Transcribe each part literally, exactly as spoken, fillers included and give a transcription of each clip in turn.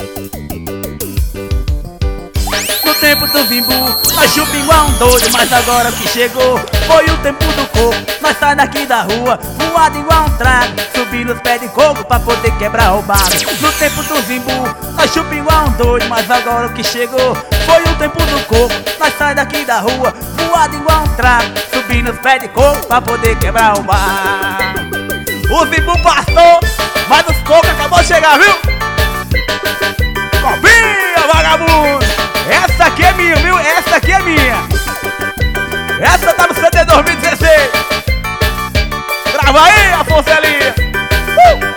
No tempo do Zimbu, nós chupa igual um doido, mas agora que chegou foi o tempo do coco. Nós sai daqui da rua, voado igual um trago, subir nos pés de coco pra poder quebrar o bago. No tempo do Zimbu, nós chupa igual um doido, mas agora que chegou foi o tempo do coco. Nós sai daqui da rua, voado igual um trago, subir nos pés de coco pra poder quebrar o bago. O Zimbu passou, mas os cocos acabou de chegar, viu? Copinha, vagabundo! Essa aqui é minha, viu? Essa aqui é minha. Essa tá no C D dois mil e dezesseis. Grava aí, Afonso Elia. uh!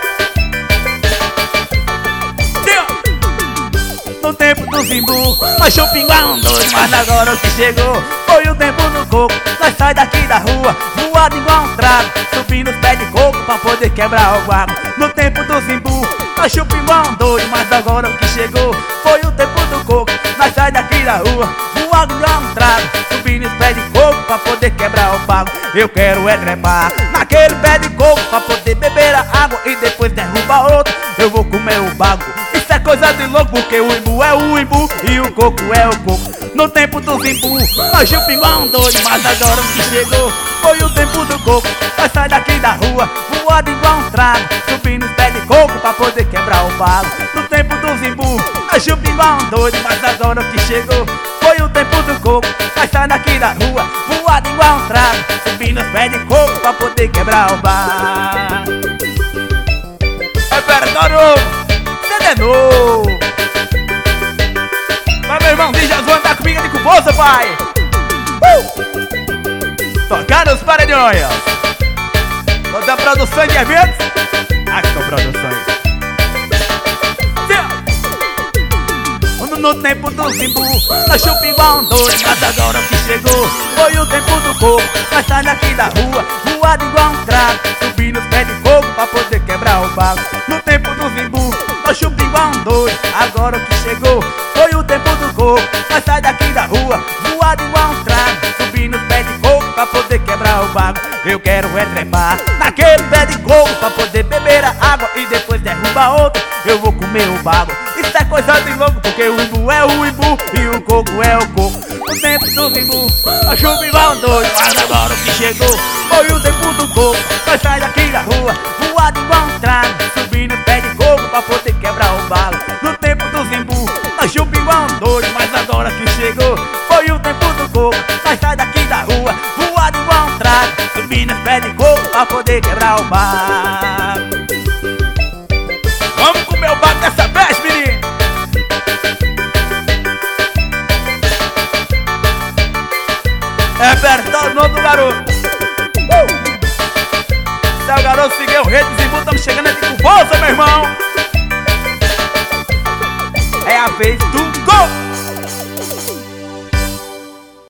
No tempo do Zimbu, nós chupa igual um doido, mas agora o que chegou foi o tempo do coco. Nós sai daqui da rua, voado igual um trago, subindo os pés de coco pra poder quebrar o guago. No tempo do Zimbu, nós chupa igual um doido, mas agora o que chegou foi o tempo do coco. Nós sai daqui da rua, voado igual um trago, subindo os pés de coco pra poder quebrar o bago. Eu quero é trepar naquele pé de coco pra poder beber a água e depois derrubar outro. Eu vou comer o bago. Isso é coisa de louco, porque o imbu é o imbu e o coco é o coco. No tempo do Zimbu, nós chupa igual um doido, mas agora o que chegou foi o tempo do coco. Nós sai daqui da rua, voado igual um trago, subindo os pés de coco pra poder quebrar o bago. No tempo do Zimbu, nós chupa igual um doido, mas agora o que chegou foi o tempo do coco. Nós sai daqui da rua, voado igual um trago, subindo os pés de coco pra poder quebrar o bago. É verdade, C D novo. Mas meu irmão, deixa as vans da comigo de cubosa, pai. uh! Tocar os paredões. Toda a produção de eventos. Aqui com produções. No tempo do Zimbu, nós chupa igual um doido, mas agora que chegou foi o tempo do coco. Nós sai daqui da rua, voado igual um trago, subindo os pés de coco pra poder quebrar o bago. No tempo do Zimbu, nós chupa igual um doido, agora que chegou foi o tempo do coco. Nós sai daqui da rua, voado igual um trago, subindo os pés de coco pra poder quebrar o bago. Eu quero é trepar naquele pé de coco pra poder beber a água e depois derrubar outro. Eu vou comer o bago. Isso é coisa de louco, porque o imbu é o imbu e o coco é o coco. No tempo do Zimbu, nós chupa igual um doido, mas agora o que chegou foi o tempo do coco. Nós sai daqui da rua, voado igual um trago, subindo o pé de coco pra poder quebrar o bago. No tempo do Zimbu, nós chupa igual um doido, mas agora que chegou foi o tempo do coco. Nós sai daqui da rua, voado igual um trago, subindo o pé de coco pra poder quebrar o bago. Vamos comer o bago dessa vez, menino! É verdade, o nome do garoto. uh! Se é o garoto seguir o rei do Zimbu, estamos chegando aqui com força, meu irmão. É a vez do